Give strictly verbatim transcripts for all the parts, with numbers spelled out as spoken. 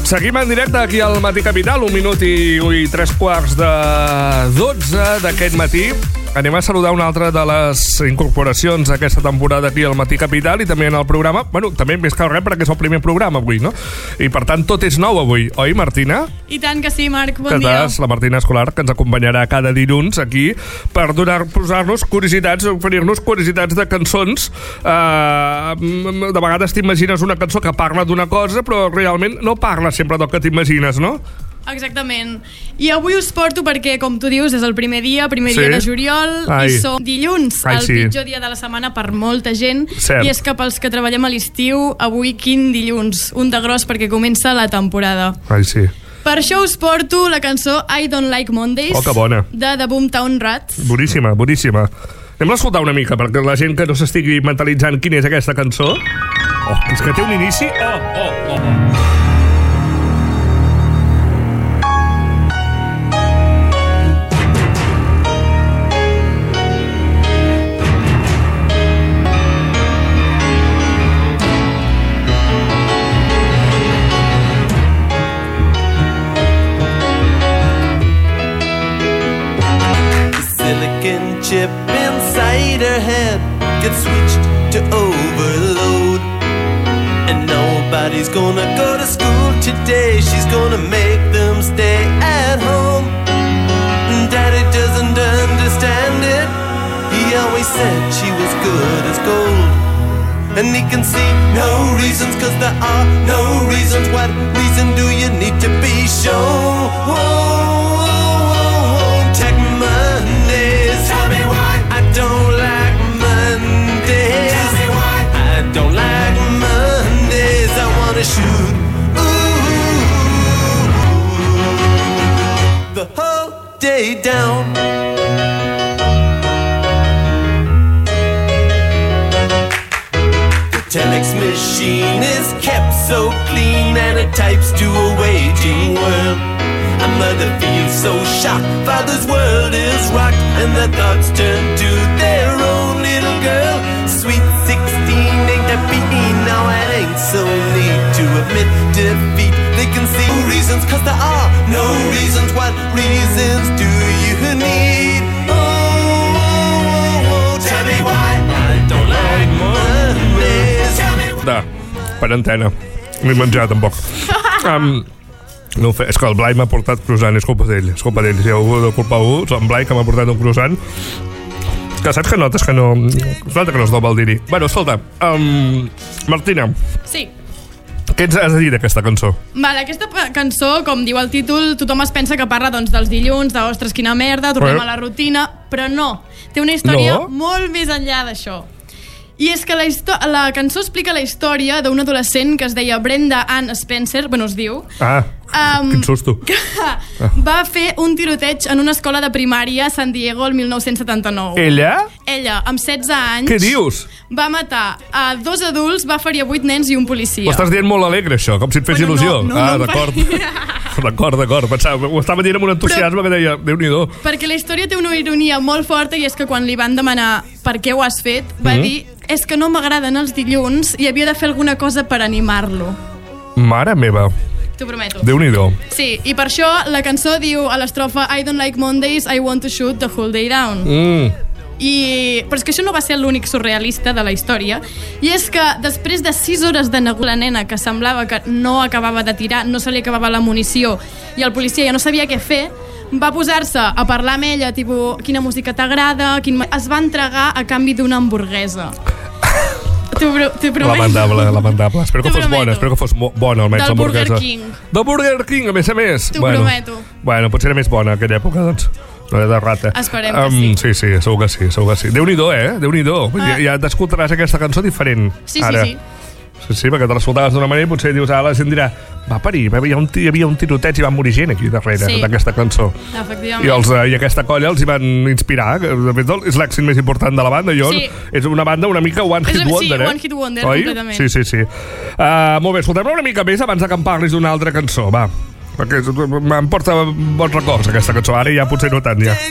Seguim en directe aquí al Matí Capital, un minut i, i tres quarts de dotze d'aquest matí. Anem a saludar una altra de les incorporacions d'aquesta temporada aquí al Matí Capital i també en el programa. Bueno, també més que res perquè és el primer programa avui, no? I per tant tot és nou avui, oi, Martina? I tant que sí, Marc, bon que dia. Estàs, la Martina Escolar, que ens acompanyarà cada dilluns aquí per donar, posar-nos curiositats, oferir-nos curiositats de cançons. Uh, de vegades t'imagines una cançó que parla d'una cosa, però realment no parla sempre del que t'imagines, no? Exactament. I avui us porto perquè, com tu dius, és el primer dia, primer sí. dia de juliol, Ai. i som dilluns, Ai, el sí. pitjor dia de la setmana per molta gent. Cert. I és que pels que treballem a l'estiu, avui quin dilluns, un de gros perquè comença la temporada. Ai, sí. Per això us porto la cançó I Don't Like Mondays, oh, que bona. de The Boomtown Rats. Boníssima, boníssima. Anem a escoltar una mica, perquè la gent que no s'estigui mentalitzant quina és aquesta cançó. Oh, és que té un inici... Oh, oh, oh. Chip inside her head gets switched to overload, and nobody's gonna go to school today. She's gonna make them stay at home. Daddy doesn't understand it. He always said she was good as gold, and he can see no reasons, cause there are no reasons. What reason do you need to be shown? Whoa. Tell me why I don't like Mondays. Tell me why I don't like Mondays. I wanna shoot ooh, the whole day down. The telex machine is kept so clean, and it types to a waging world. A mother feels so shocked, father's world is rocked, and their thoughts turn to their own little girl. Sweet sixteen ain't that beating, now it ain't so neat to admit defeat. They can see reasons, cause there are no reasons. What reasons do you need? Oh, oh, oh, tell me why I don't like Mondays. Tell me why. Da, per antena. M'he menjat tampoc. Um, No, és que el Blai m'ha portat croissant, és culpa d'ell, és culpa d'ell. Si heu de culpar algú, és en Blai que m'ha portat un croissant. Que saps que notes que no... Falta que no es doba el diri. Bueno, escolta, um, Martina. Sí. Què ens has de dir d'aquesta cançó? Vale, aquesta cançó, com diu el títol, tothom es pensa que parla doncs, dels dilluns, de ostres, quina merda, tornem eh? a la rutina, però no. Té una història no? molt més enllà d'això. I és que la, la cançó explica la història d'un adolescent que es deia Brenda Ann Spencer, bueno, es diu... Ah, um, quin susto. Que ah. va fer un tiroteig en una escola de primària a San Diego el mil nou-cents setanta-nou. Ella? Ella, amb setze anys... Què dius? Va matar a dos adults, va ferir a vuit nens i un policia. Ho estàs dient molt alegre, això, com si et fes bueno, il·lusió. No, no, ah, no d'acord. D'acord, d'acord. Pensava, ho estava dient amb un entusiasme Però, que deia, Déu-n'hi-do. Perquè la història té una ironia molt forta, i és que quan li van demanar per què ho has fet, va mm-hmm. dir... és que no m'agraden els dilluns i havia de fer alguna cosa per animar-lo. Mare meva. T'ho prometo. Déu-n'hi-do. Sí, i per això la cançó diu a l'estrofa I don't like Mondays, I want to shoot the whole day down. Mm. I... Però és que això no va ser l'únic surrealista de la història, i és que després de sis hores de negociar la nena, que semblava que no acabava de tirar, no se li acabava la munició, i el policia ja no sabia què fer, va posar-se a parlar amb ella, tipus, quina música t'agrada, quin... es va entregar a canvi d'una hamburguesa. T'ho prometo. Lamentable, lamentable. Espero que fos bona, espero que fos bona almenys l'hamburguesa. Del Burger King. Del Burger King, a més a més. T'ho bueno, prometo. Bueno, potser era més bona en aquella època, doncs. No era de rata. Esperem que um, sí. Sí, sí, segur que sí, segur que sí. Déu-n'hi-do, eh? Déu-n'hi-do. Ah. Ja, ja t'escoltaràs aquesta cançó diferent. Sí, ara. sí, sí. Sí, sí, perquè te l'escoltaves d'una manera i potser dius, ara la gent dirà, va parir, hi havia un, hi havia un tiroteig i van morir gent aquí darrere sí. d'aquesta cançó. Efectivament. I, els, I aquesta colla els hi van inspirar, que de fet és l'èxit més important de la banda. Jo, sí. És una banda una mica one hit wonder, sí, eh? one hit wonder, oi? completament. Sí, sí, sí. Uh, molt bé, escoltem una mica més abans que em parlis d'una altra cançó, va. Perquè em porta bons records aquesta cançó, ara ja potser no tant, ja.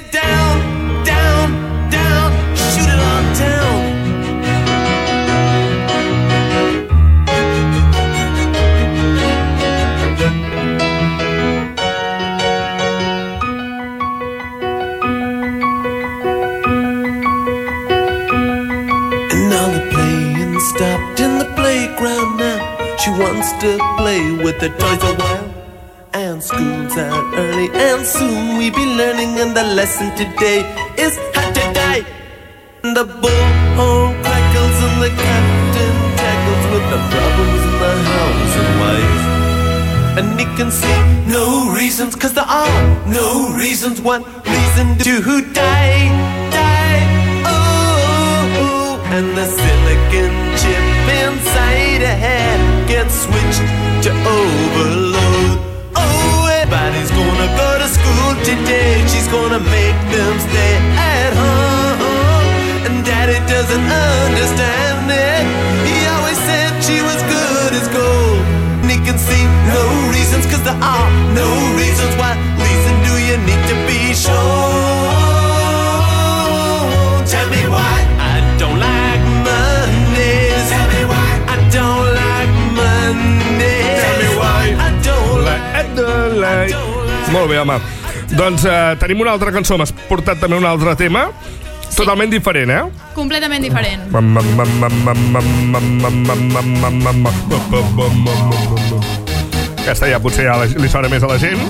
to play with the toys a while. And school's out early, and soon we be learning, and the lesson today is how to die. The bullhorn crackles and the captain tackles with the problems in the house and wife. And he can see no reasons, cause there are no reasons. One reason to die, die, oh, oh. And the silicon chip inside a head gets switched to overload. Oh, everybody's gonna go to school today. She's gonna make them stay at home. And Daddy doesn't understand it. He always said she was good as gold. And he can see no reasons, cause there are no reasons. What reason do you need to be shown? Tell me why I don't like Mondays. Tell me why I don't like Mondays. Tell me why I don't like, I don't like. Molt bé, home. Doncs uh, tenim una altra cançó. M'has portat també un altre tema. Sí. Totalment diferent, eh? Completament diferent. Aquesta ja potser ja li sona més a la gent.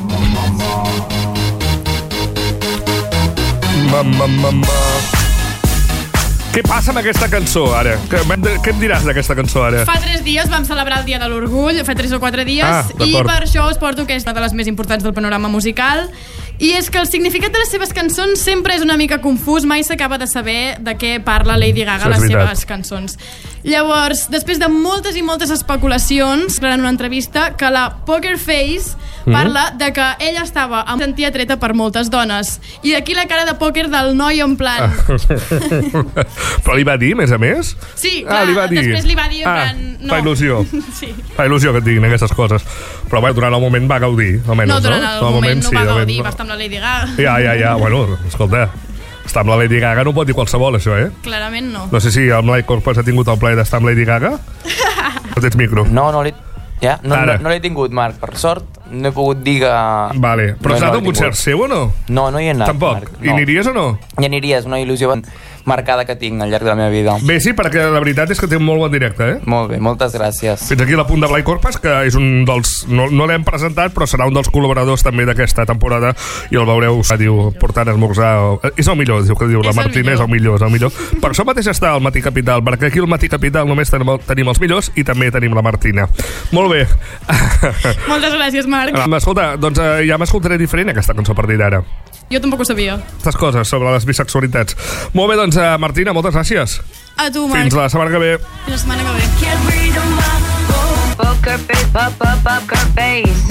Què passa amb aquesta cançó, ara? Què, què em diràs d'aquesta cançó, ara? Fa tres dies vam celebrar el Dia de l'Orgull, fa tres o quatre dies, ah, i per això us porto que és una de les més importants del panorama musical. I és que el significat de les seves cançons sempre és una mica confús, mai s'acaba de saber de què parla Lady Gaga a les seves cançons. Llavors, després de moltes i moltes especulacions, en una entrevista, que la Poker Face parla de que ella estava em sentia treta per moltes dones. I d'aquí la cara de pòquer del noi en plan... Però li va dir, més a més? Sí, clar, ah, li va dir. Després li va dir en plan... Ah, no. Fa il·lusió. Sí. Fa il·lusió que et diguin aquestes coses. Però bé, durant el moment va gaudir, almenys, no? Durant el, no? el moment no sí, va gaudir, no. Va estar amb la Lady Gaga. Ja, ja, ja, bueno, escolta, estar amb la Lady Gaga no pot dir qualsevol, això, eh? Clarament no. No sé si el Blai Corpus ha tingut el plaer d'estar amb Lady Gaga. No tens micro. No, no l'he... Ja, no, no, no l'he tingut, Marc. Per sort, no he pogut dir que... Vale, però no, has anat no a un concert seu o no? No, no hi he anat, Tampoc? Marc. I no. aniries o no? Hi aniries, una il·lusió marcada que tinc al llarg de la meva vida. Bé, sí, perquè la veritat és que té un molt bon directe, eh? Molt bé, moltes gràcies. Fins aquí la punt de Blai Corpus, que és un dels... No, no l'hem presentat, però serà un dels col·laboradors també d'aquesta temporada, i el veureu, diu, portant esmorzar... És el millor, diu, que diu, la Martina és el millor, és el millor. Per això mateix està al Matí Capital, perquè aquí al Matí Capital només tenim, tenim els millors i també tenim la Martina. Molt bé. Moltes gràcies, Marc. Escolta, doncs ja m'escoltaré diferent aquesta cançó a partir d'ara. Jo tampoc ho sabia. Aquestes coses sobre les bisexualitats. Molt bé, doncs, Martina, moltes gràcies. A tu, Marc. Fins la setmana que ve. Fins la setmana que ve. Poker face, pop, pop, poker face.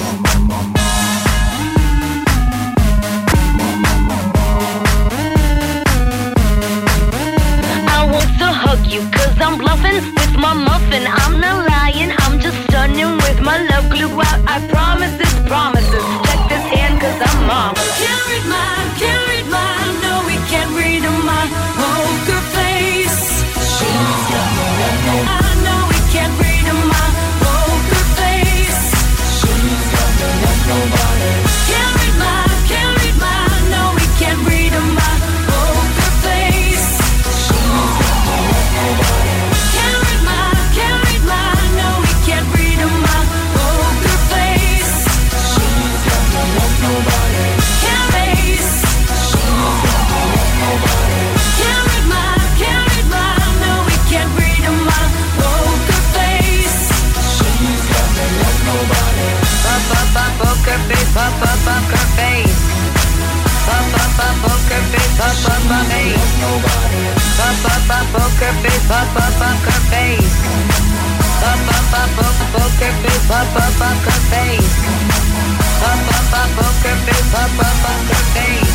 I want to hug you, cause I'm bluffing with my muffin. I'm not lying, I'm just stunning with my love glue out. I promise this promises. Check this hand, cause I'm mom. Can't read mine, can't read mine. No, we can't read my poker face. She's got no love, no. I know we can't read my poker face. She's got no love, nobody. Can't read mine, can't read mine. No, we can't read my poker face. She's got no love, nobody. Can't read mine, can't read mine. No, we can't read my poker face. She's got no love, nobody. Can't face. She's got no love, nobody. Can't read mine, can't read mine. No, we can't read my poker face. She's got no love, nobody. Pop, pop, pop, poker face, pop, pop, poker face. Pop, pop, pop, poker face, pop, pop, pop, face. Pop, pop, pop, poker face, pop, pop, poker face. Pop, pop, pop, poker face, pop, pop, poker face. Pop, pop, pop, poker face, pop, pop, poker face.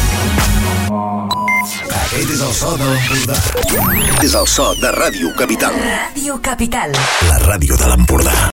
Aquest és el so de l'Empordà. És el so de Ràdio Capital. Ràdio Capital. La ràdio de l'Empordà.